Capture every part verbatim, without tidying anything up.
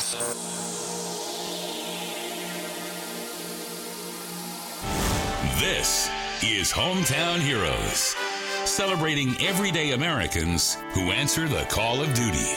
This is Hometown Heroes, celebrating everyday Americans who answer the call of duty.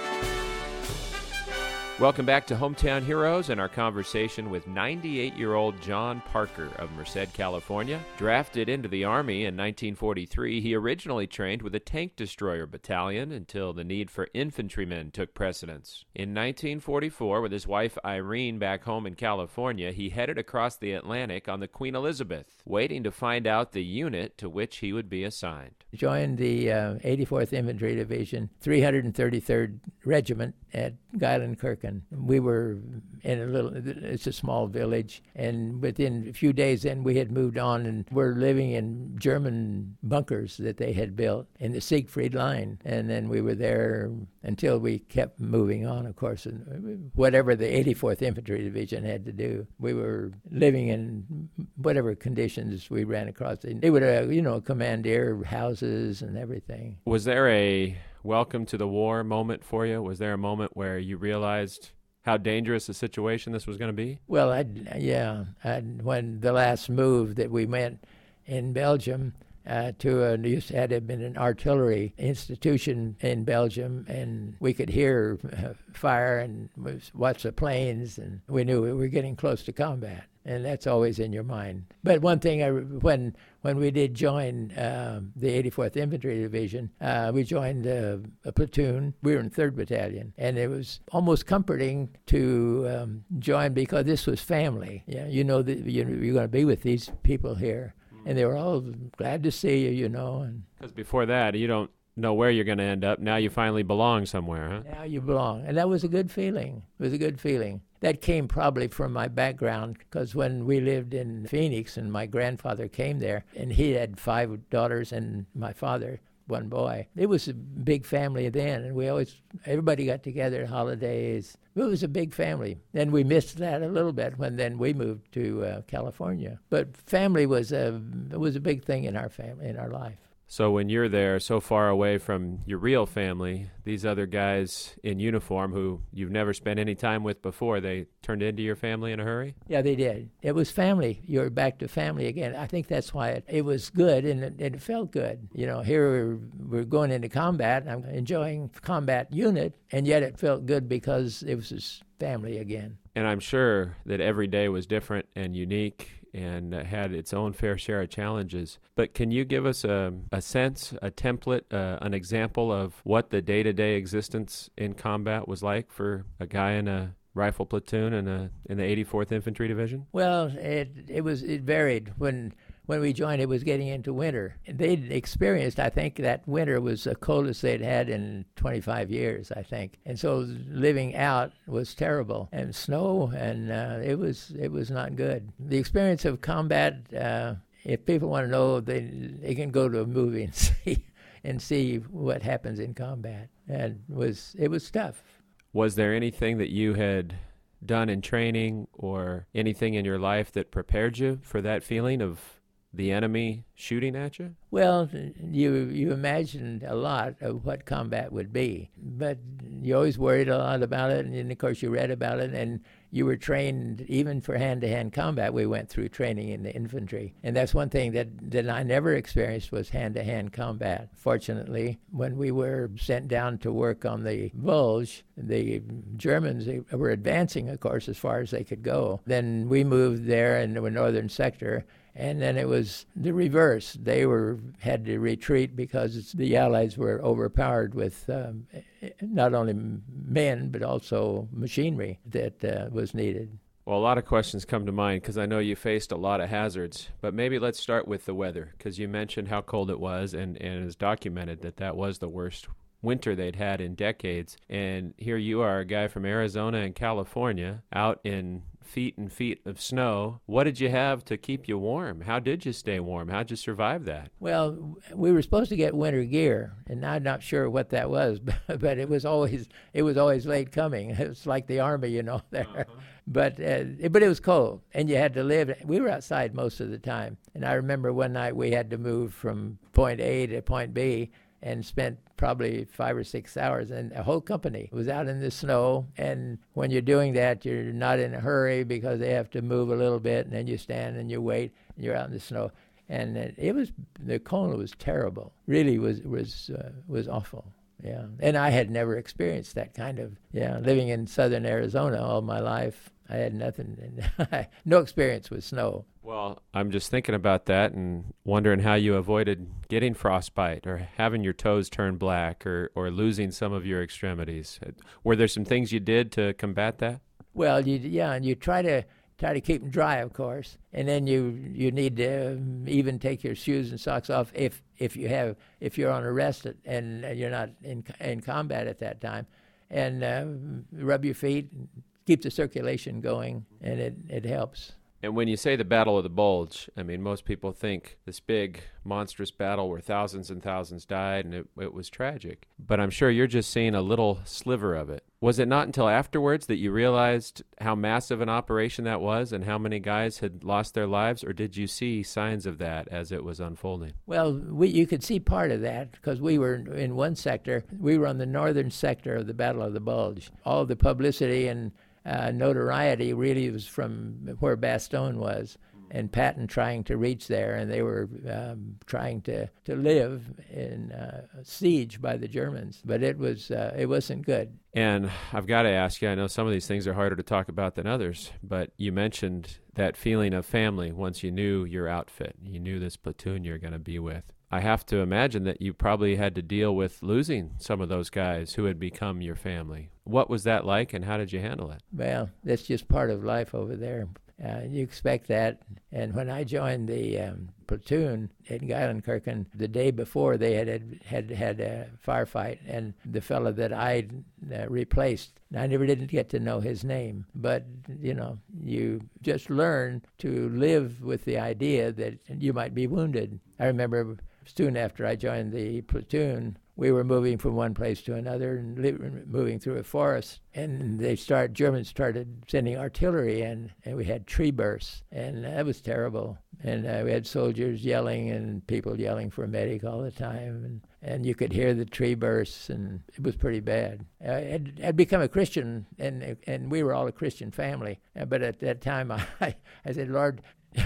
Welcome back to Hometown Heroes and our conversation with ninety-eight-year-old John Parker of Merced, California. Drafted into the Army in nineteen forty-three, he originally trained with a tank destroyer battalion until the need for infantrymen took precedence. In nineteen forty-four, with his wife Irene back home in California, he headed across the Atlantic on the Queen Elizabeth, waiting to find out the unit to which he would be assigned. Joined the uh, eighty-fourth Infantry Division, three hundred thirty-third Regiment at Geilenkirchen. We were in a little, it's a small village, and within a few days then we had moved on and were living in German bunkers that they had built in the Siegfried Line. And then we were there until we kept moving on, of course, and whatever the eighty-fourth Infantry Division had to do. We were living in whatever conditions we ran across. They would, uh, you know, commandeer houses and everything. Was there a welcome to the war moment for you? Was there a moment where you realized how dangerous a situation this was going to be? Well, I, yeah. I, when the last move that we went in Belgium uh, to a, used to had been an artillery institution in Belgium, and we could hear uh, fire and watch the planes, and we knew we were getting close to combat. And that's always in your mind. But one thing, I, when when we did join uh, the eighty-fourth Infantry Division, uh, we joined uh, a platoon. We were in third Battalion, and it was almost comforting to um, join because this was family. Yeah, you know that you're going to be with these people here, and they were all glad to see you. You know, and because before that, you don't know where you're going to end up. Now you finally belong somewhere, huh? Now you belong, and that was a good feeling. It was a good feeling. That came probably from my background, because when we lived in Phoenix and my grandfather came there, and he had five daughters and my father, one boy. It was a big family then, and we always, everybody got together at holidays. It was a big family. And we missed that a little bit when then we moved to uh, California. But family was a, was a big thing in our family, in our life. So when you're there so far away from your real family, these other guys in uniform who you've never spent any time with before, they turned into your family in a hurry? Yeah, they did. It was family. You're back to family again. I think that's why it, it was good, and it, it felt good. You know, here we're, we're going into combat. I'm enjoying combat unit, and yet it felt good because it was his family again. And I'm sure that every day was different and unique and uh, had its own fair share of challenges. But can you give us a, a sense, a template, uh, an example of what the day-to-day existence in combat was like for a guy in a rifle platoon in a in the eighty-fourth Infantry Division? Well, it it was it varied. When when we joined, it was getting into winter. They'd experienced, I think, that winter was the coldest they'd had in twenty-five years, I think. And so living out was terrible. And snow, and uh, it was it was not good. The experience of combat, uh, if people want to know, they they can go to a movie and see and see what happens in combat. And it was it was tough. Was there anything that you had done in training or anything in your life that prepared you for that feeling of the enemy shooting at you? Well, you you imagined a lot of what combat would be, but you always worried a lot about it, and then, of course, you read about it, and you were trained even for hand-to-hand combat. We went through training in the infantry, and that's one thing that, that I never experienced was hand-to-hand combat. Fortunately, when we were sent down to work on the Bulge, the Germans they were advancing, of course, as far as they could go. Then we moved there in the northern sector, and then it was the reverse. They were had to retreat because it's, the Allies were overpowered with um, not only men but also machinery that uh, was needed. Well, a lot of questions come to mind because I know you faced a lot of hazards. But maybe let's start with the weather, because you mentioned how cold it was, and, and it's documented that that was the worst winter they'd had in decades. And here you are, a guy from Arizona and California, out in feet and feet of snow. What did you have to keep you warm? How did you stay warm? How'd you survive that? Well, we were supposed to get winter gear, and I'm not sure what that was, but it was always it was always late coming. It was like the Army, you know, there. Uh-huh. But uh, but it was cold, and you had to live. We were outside most of the time, and I remember one night we had to move from point A to point B, and spent probably five or six hours, and a whole company was out in the snow. And when you're doing that, you're not in a hurry because they have to move a little bit, and then you stand and you wait, and you're out in the snow. And it, it was, the Kona was terrible. Really was was uh, was awful. Yeah, and I had never experienced that kind of, yeah, living in southern Arizona all my life. I had nothing, no experience with snow. Well, I'm just thinking about that and wondering how you avoided getting frostbite or having your toes turn black or, or losing some of your extremities. Were there some things you did to combat that? Well, you, yeah, and you try to try to keep them dry, of course, and then you you need to even take your shoes and socks off if if you have if you're on a rest and you're not in in combat at that time, and uh, rub your feet. Keep the circulation going, and it, it helps. And when you say the Battle of the Bulge, I mean, most people think this big, monstrous battle where thousands and thousands died, and it, it was tragic. But I'm sure you're just seeing a little sliver of it. Was it not until afterwards that you realized how massive an operation that was and how many guys had lost their lives, or did you see signs of that as it was unfolding? Well, we, you could see part of that because we were in one sector. We were on the northern sector of the Battle of the Bulge. All the publicity and Uh, notoriety really was from where Bastogne was, and Patton trying to reach there, and they were um, trying to, to live in uh, siege by the Germans. But it was uh, it wasn't good. And I've got to ask you, I know some of these things are harder to talk about than others, but you mentioned that feeling of family once you knew your outfit, you knew this platoon you're going to be with. I have to imagine that you probably had to deal with losing some of those guys who had become your family. What was that like, and how did you handle it? Well, that's just part of life over there. Uh, you expect that. And when I joined the um, platoon at Geilenkirchen, the day before they had had, had a firefight, and the fellow that I uh, replaced, I never didn't get to know his name, but, you know, you just learn to live with the idea that you might be wounded. I remember soon after I joined the platoon, we were moving from one place to another and li- moving through a forest, and they start Germans started sending artillery in, and we had tree bursts, and that was terrible. And uh, we had soldiers yelling and people yelling for a medic all the time, and, and you could hear the tree bursts, and it was pretty bad. I had, I'd become a Christian, and and we were all a Christian family, but at that time I, I said, Lord,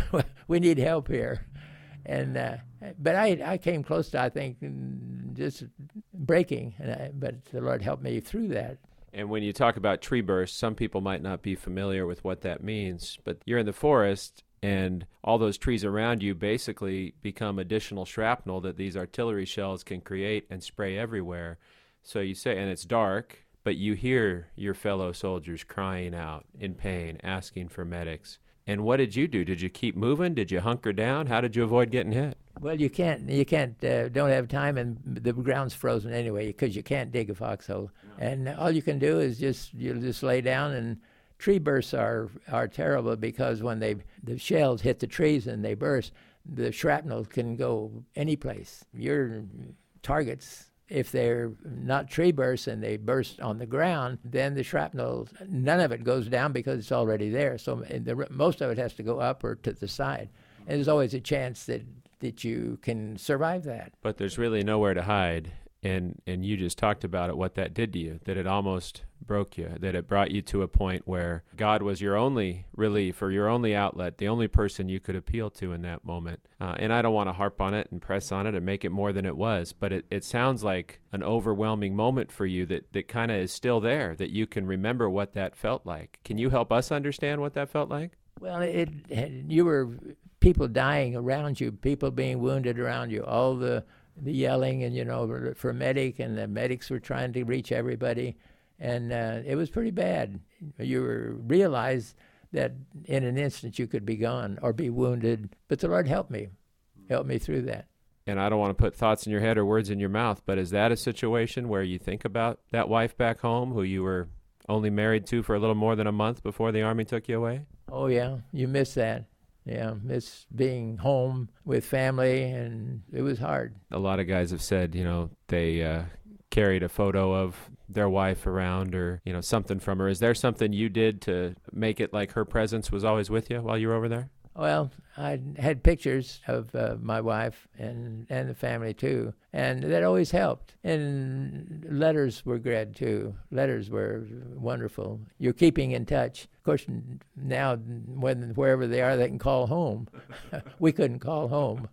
we need help here. And uh, but I I came close to, I think, just breaking, and I, but the Lord helped me through that. And when you talk about tree bursts, some people might not be familiar with what that means, but you're in the forest, and all those trees around you basically become additional shrapnel that these artillery shells can create and spray everywhere. So you say, and it's dark, but you hear your fellow soldiers crying out in pain, asking for medics. And what did you do? Did you keep moving? Did you hunker down? How did you avoid getting hit? Well, you can't, you can't, uh, don't have time, and the ground's frozen anyway because you can't dig a foxhole. No. And all you can do is just, you'll just lay down, and tree bursts are, are terrible because when they, the shells hit the trees and they burst, the shrapnel can go any place. Your targets, if they're not tree bursts and they burst on the ground, then the shrapnel, none of it goes down because it's already there. So the, most of it has to go up or to the side. And there's always a chance that, that you can survive that. But there's really nowhere to hide. And, and you just talked about it, what that did to you, that it almost broke you, that it brought you to a point where God was your only relief or your only outlet, the only person you could appeal to in that moment. Uh, and I don't want to harp on it and press on it and make it more than it was, but it, it sounds like an overwhelming moment for you that, that kind of is still there, that you can remember what that felt like. Can you help us understand what that felt like? Well, it, you were people dying around you, people being wounded around you, all the the yelling and, you know, for medic, and the medics were trying to reach everybody, and uh, it was pretty bad. You were, realized that in an instant you could be gone or be wounded, but the Lord helped me, helped me through that. And I don't want to put thoughts in your head or words in your mouth, but is that a situation where you think about that wife back home who you were only married to for a little more than a month before the Army took you away? Oh, yeah, you miss that. Yeah, it's being home with family, and it was hard. A lot of guys have said, you know, they uh, carried a photo of their wife around or, you know, something from her. Is there something you did to make it like her presence was always with you while you were over there? Well, I had pictures of uh, my wife and, and the family, too, and that always helped. And letters were good, too. Letters were wonderful. You're keeping in touch. Of course, now, when wherever they are, they can call home. We couldn't call home.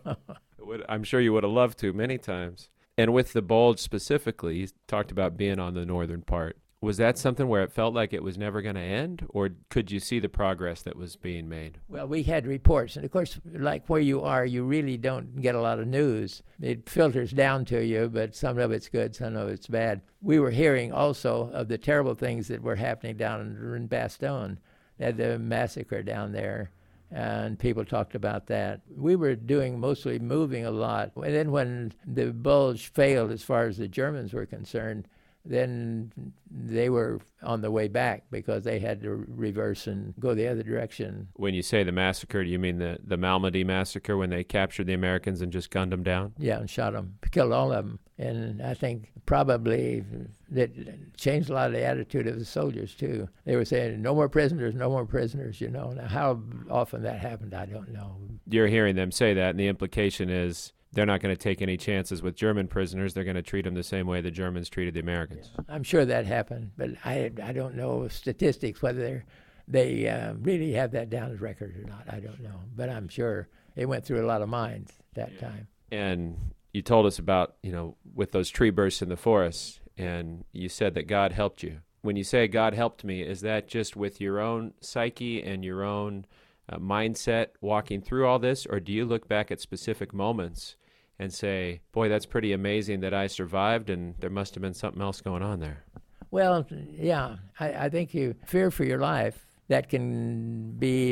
I'm sure you would have loved to many times. And with the Bulge specifically, you talked about being on the northern part. Was that something where it felt like it was never going to end, or could you see the progress that was being made? Well, we had reports, and of course, like where you are, you really don't get a lot of news. It filters down to you, but some of it's good, some of it's bad. We were hearing also of the terrible things that were happening down in Bastogne. They had the massacre down there, and people talked about that. We were doing mostly moving a lot. And then when the Bulge failed as far as the Germans were concerned, then they were on the way back because they had to reverse and go the other direction. When you say the massacre, do you mean the, the Malmedy massacre when they captured the Americans and just gunned them down? Yeah, and shot them, killed all of them. And I think probably that changed a lot of the attitude of the soldiers, too. They were saying, no more prisoners, no more prisoners, you know. Now, how often that happened, I don't know. You're hearing them say that, and the implication is they're not going to take any chances with German prisoners. They're going to treat them the same way the Germans treated the Americans. Yeah, I'm sure that happened, but I I don't know statistics, whether they uh, really have that down as record or not. I don't know, but I'm sure it went through a lot of minds that yeah. time. And you told us about, you know, with those tree bursts in the forest, and you said that God helped you. When you say God helped me, is that just with your own psyche and your own uh, mindset walking through all this, or do you look back at specific moments and say, boy, that's pretty amazing that I survived, and there must have been something else going on there? Well, yeah, I, I think you fear for your life. That can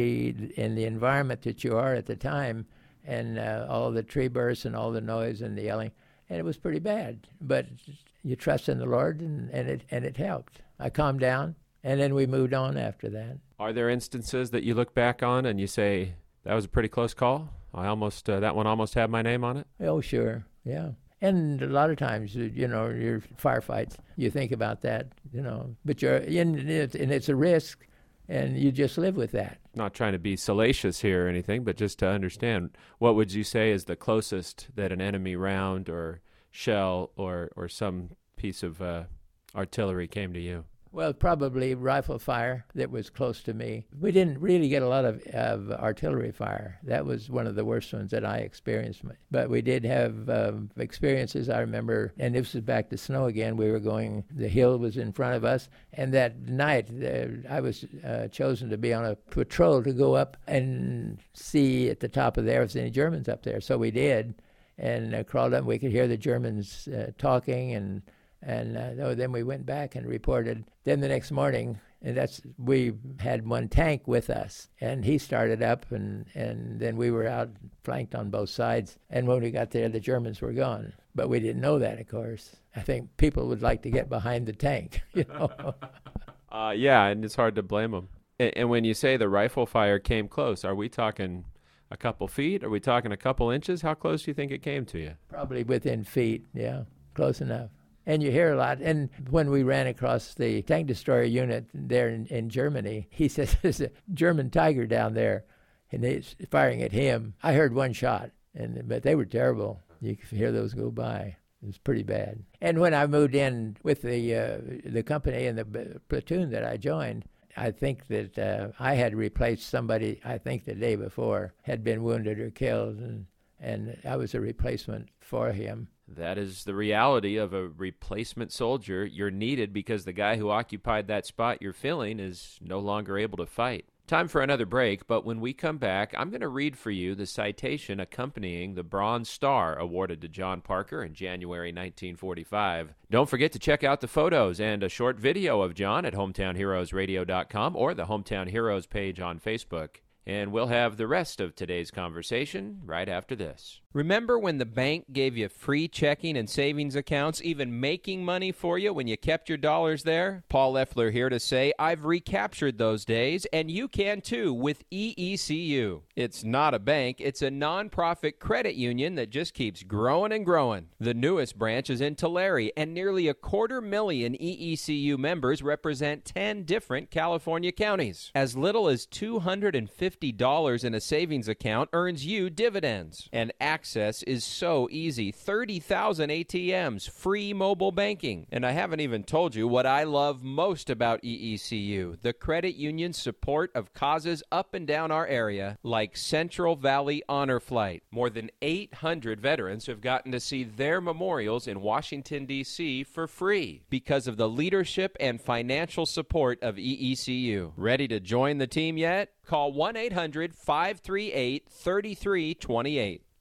be in the environment that you are at the time, and uh, all the tree bursts and all the noise and the yelling, and it was pretty bad. But you trust in the Lord, and, and it and it helped. I calmed down, and then we moved on after that. Are there instances that you look back on and you say, that was a pretty close call? I almost, uh, that one almost had my name on it? Oh, sure, yeah. And a lot of times, you know, your firefights, you think about that, you know, but you're in it, and it's a risk, and you just live with that. Not trying to be salacious here or anything, but just to understand, what would you say is the closest that an enemy round or shell or, or some piece of uh, artillery came to you? Well, probably rifle fire that was close to me. We didn't really get a lot of, of artillery fire. That was one of the worst ones that I experienced. But we did have um, experiences, I remember, and this was back to snow again. We were going, the hill was in front of us, and that night uh, I was uh, chosen to be on a patrol to go up and see at the top of there if there's any Germans up there. So we did, and uh, crawled up, and we could hear the Germans uh, talking, and And uh, then we went back and reported. Then the next morning, and that's we had one tank with us, and he started up, and, and then we were out flanked on both sides. And when we got there, the Germans were gone. But we didn't know that, of course. I think people would like to get behind the tank, you know. uh, yeah, and it's hard to blame them. And, and when you say the rifle fire came close, are we talking a couple feet? Are we talking a couple inches? How close do you think it came to you? Probably within feet, yeah, close enough. And you hear a lot. And when we ran across the tank destroyer unit there in, in Germany, he says, there's a German Tiger down there, and they're firing at him. I heard one shot, and but they were terrible. You could hear those go by. It was pretty bad. And when I moved in with the uh, the company and the platoon that I joined, I think that uh, I had replaced somebody, I think the day before, had been wounded or killed, and, and I was a replacement for him. That is the reality of a replacement soldier. You're needed because the guy who occupied that spot you're filling is no longer able to fight. Time for another break, but when we come back, I'm going to read for you the citation accompanying the Bronze Star awarded to John Parker in January nineteen forty-five. Don't forget to check out the photos and a short video of John at hometown heroes radio dot com or the Hometown Heroes page on Facebook. And we'll have the rest of today's conversation right after this. Remember when the bank gave you free checking and savings accounts, even making money for you when you kept your dollars there? Paul Leffler here to say I've recaptured those days, and you can too with E E C U. It's not a bank, it's a nonprofit credit union that just keeps growing and growing. The newest branch is in Tulare, and nearly a quarter million E E C U members represent ten different California counties. As little as two hundred fifty dollars in a savings account earns you dividends. And access is so easy. thirty thousand A T Ms, free mobile banking. And I haven't even told you what I love most about E E C U, the credit union's support of causes up and down our area, like Central Valley Honor Flight. More than eight hundred veterans have gotten to see their memorials in Washington, D C for free because of the leadership and financial support of E E C U. Ready to join the team yet? Call one eight hundred five three eight three three two eight.